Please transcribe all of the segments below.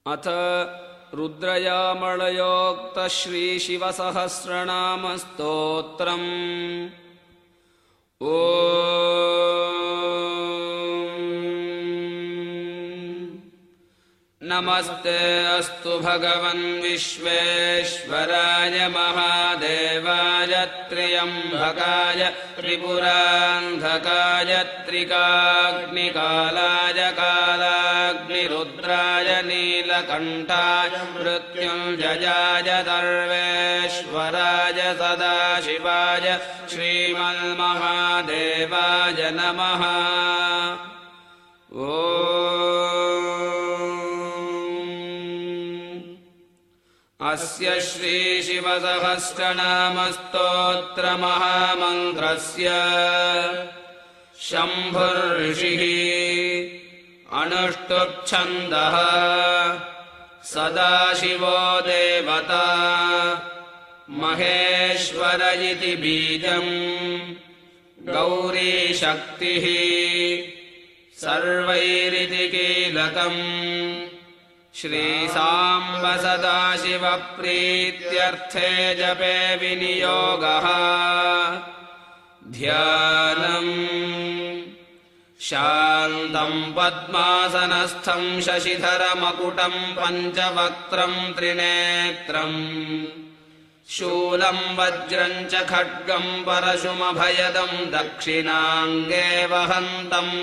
अथ रुद्रयामळयोक्त श्रीशिवसहस्रनामस्तोत्रम्। नमस्ते अस्तु भगवन् विश्वेश्वराय महादेवाय त्र्यम्बकाय त्रिपुरान्धकाय त्रिकाग्निकालाय कालाग्निरुद्राय नीलकण्ठाय मृत्युञ्जयाय सर्वेश्वराय सदाशिवाय श्रीमन्महादेवाय नमः। अस्य श्रीशिवसहस्रनामस्तोत्रमहामन्त्रस्य शम्भुर्ऋषिः अनुष्टुप्छन्दः सदाशिवो देवता महेश्वर इति बीजम् गौरीशक्तिः सर्वैरिति कीलकम् श्रीसाम्ब सदाशिवप्रीत्यर्थे जपे विनियोगः। ध्यानम् शान्तम् पद्मासनस्थम् शशिधरमकुटम् पञ्चवक्त्रम् त्रिनेत्रम् शूलम् वज्रम् च खड्गम् परशुमभयदम् दक्षिणाङ्गे वहन्तम्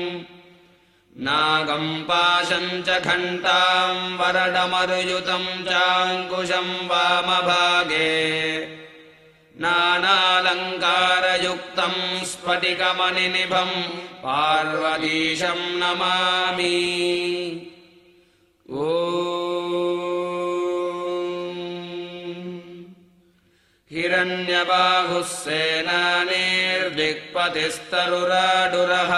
नागम् पाशम् च घण्टाम् वरडमरुयुतम् चाङ्कुशम् वामभागे नानालङ्कारयुक्तम् स्फटिकमणिनिभम् पार्वतीशम् नमामि। हिरण्यबाहुः सेनानीर्दिक्पतिस्तरुराडुरः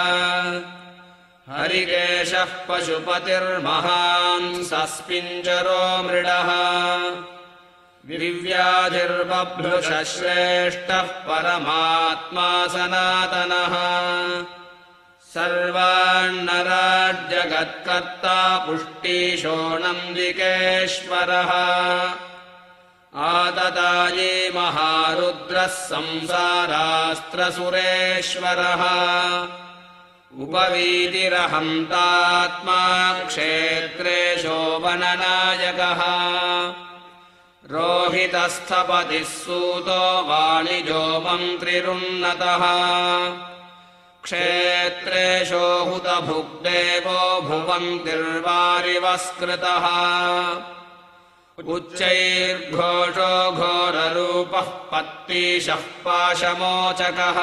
हरिकेशः पशुपतिर्महान् सस्पिञ्जरो मृडः दिव्याधिर्बभ्रुषः श्रेष्ठः परमात्मा सनातनः सर्वान्नराज्जगत्कर्ता पुष्टिशोऽनन्दिकेश्वरः आतताये महारुद्रः संसारास्त्रसुरेश्वरः उपवीतिरहन्तात्मा क्षेत्रेशो वननायकः रोहितस्थपतिः सूतो वाणिजो मन्त्रिरुन्नतः क्षेत्रेशो हुतभुग्देवो भुवन्तिर्वारिवस्कृतः उच्चैर्घोषो घोररूपः पत्तीशः पाशमोचकः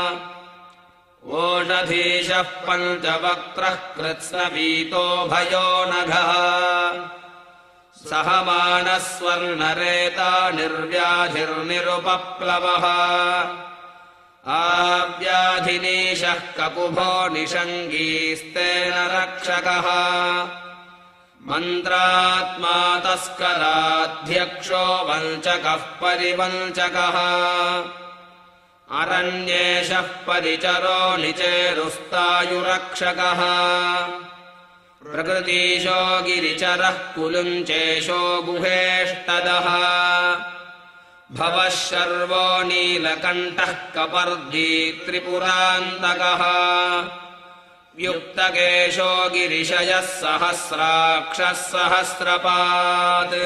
ओषधीशः पञ्चवक्त्रः कृत्स्नपीतो भयो नघः सहमानस्वर्णरेता निर्व्याधिर्निरुपप्लवः आव्याधिनीशः ककुभो निषङ्गीस्तेन रक्षकः मन्त्रात्मा तस्कराध्यक्षो वञ्चकः परिवञ्चकः अरण्येशः परिचरो निचेरुस्तायुरक्षकः प्रकृतीशो गिरिचरः कुलुञ्चेशो गुहेष्टदः भवः शर्वो नीलकण्ठः कपर्दी त्रिपुरान्तकः युक्तकेशो गिरिशयः सहस्राक्षः सहस्रपात्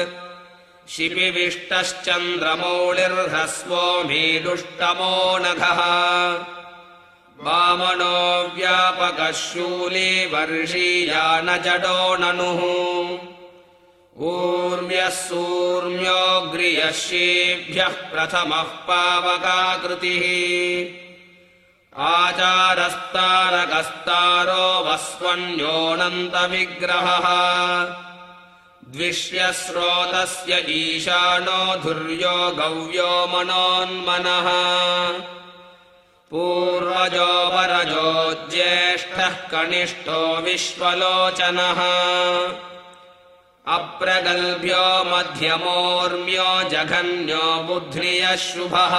शिपिविष्टश्चन्द्रमौळिर्ह्रस्वो मीडुष्टमो नघः वामनो व्यापकः शूली वर्षीयानजडो ननुः ऊर्म्यः सूर्म्योऽग्र्यः शीभ्यः प्रथमः पावकाकृतिः आचारस्तारकस्तारो वस्वन्योऽनन्तविग्रहः द्विष्यस्रोतस्य ईशानो धुर्यो गव्यो मनोन्मनः पूर्वजो वरजो ज्येष्ठः कनिष्ठो विश्वलोचनः अप्रगल्भ्यो मध्यमोर्म्यो जघन्यो बुध्नियः शुभः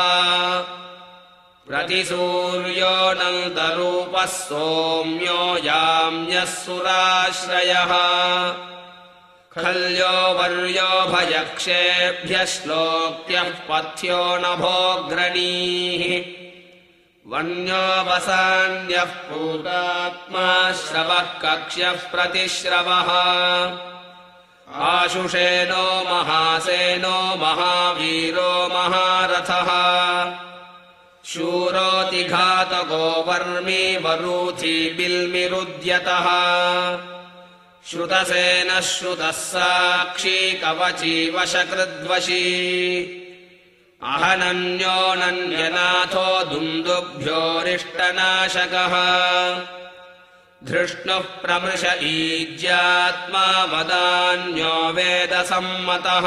प्रतिसूर्योऽनन्तरूपः सौम्यो याम्यः सुराश्रयः खल्यो वर्यो भयक्षेभ्यः श्लोक्यः पथ्यो नभोऽग्रणीः वन्यो वसान्यः पूतात्मा श्रवः कक्ष्यः प्रतिश्रवः आशुषेनो महासेनो महावीरो महारथः शूरोऽतिघातको वर्मी वरूथी बिल्मिरुद्यतः श्रुतसेनः श्रुतः साक्षी कवची वशकृद्वशी अहनन्योऽनन्यनाथो दुन्दुभ्योरिष्टनाशकः धृष्णुः प्रमृश ईज्यात्मा वदान्यो वेदसम्मतः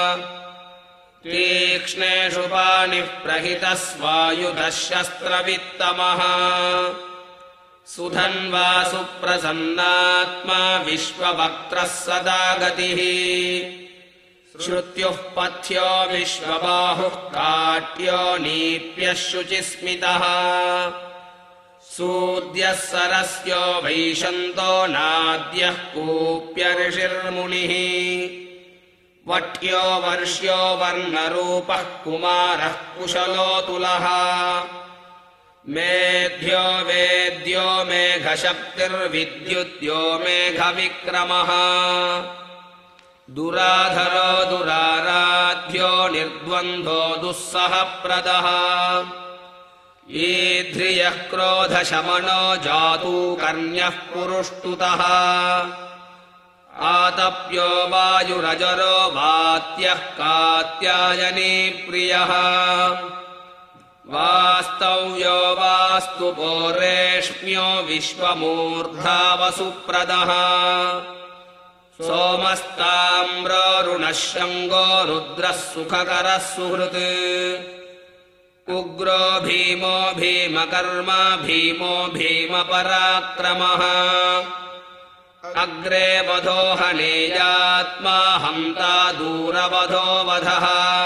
तीक्ष्णेषु पाणिः प्रहितः स्वायुधः शस्त्रवित्तमः सुधन्वा सुप्रसन्नात्मा विश्ववक्त्रः सदा गतिः श्रुत्युः पथ्यो विश्वबाहुः काट्यो नीप्यः शुचिस्मितः सूद्यः सरस्यो वैशन्तो नाद्यः कूप्यऋषिर्मुनिः वट्यो वर्ष्यो वर्णरूपः कुमारः कुशलोऽतुलः मेध्यो वेद्यो मेघशक्तिर्विद्युद्यो मेघविक्रमः दुराधरो दुराराध्यो निर्द्वन्द्वो दुःसहप्रदः ईध्रियः क्रोधशमनो जातूकर्ण्यः पुरुष्टुतः आतप्यो वायुरजरो वात्यः कात्यायनी प्रियः वास्तव्यो वास्तुपो रेष्म्यो विश्वमूर्धा वसुप्रदः सोमस्ताम्रोरुणः शङ्गो रुद्रः सुखकरः सुहृत् उग्रो भीमो भीमकर्मा भीमो भीमपराक्रमः अग्रे वधो हनेयात्मा हन्ता दूरवधो वधः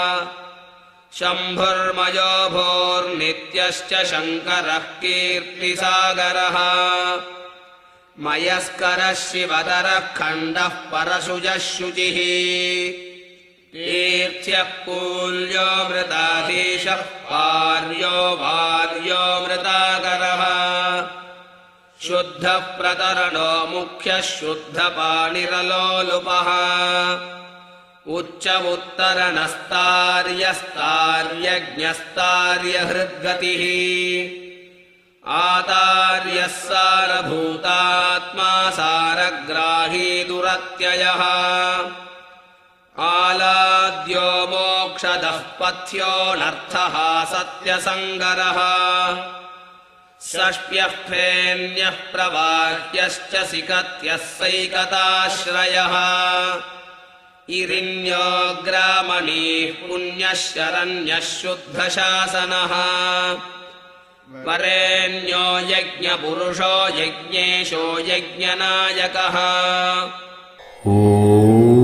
शम्भुर्मयो भोर्नित्यश्च शङ्करः कीर्तिसागरः मयस्करः शिवतरः खण्डः परशुजः शुचिः तीर्थ्यः कूल्यो मृताधीशः पार्यो वार्यो मृताकरः शुद्धः प्रतरणो मुख्यः शुद्धपाणिरलोलुपः उच्च उत्तरणस्तार्यस्तार्यज्ञस्तार्यहृद्गतिः आतार्यः सारभूतात्मा सारग्राही दुरत्ययः आलाद्यो मोक्षदः पथ्योऽनर्थः सत्यसङ्गरः षष्ट्यः फेन्यः प्रवाह्यश्च सिकत्यः सैकताश्रयः इरिन्यो ग्रामणीः पुण्यः शरण्यः शुद्धशासनः वरेण्यो यज्ञपुरुषो यज्ञेशो यज्ञनायकः।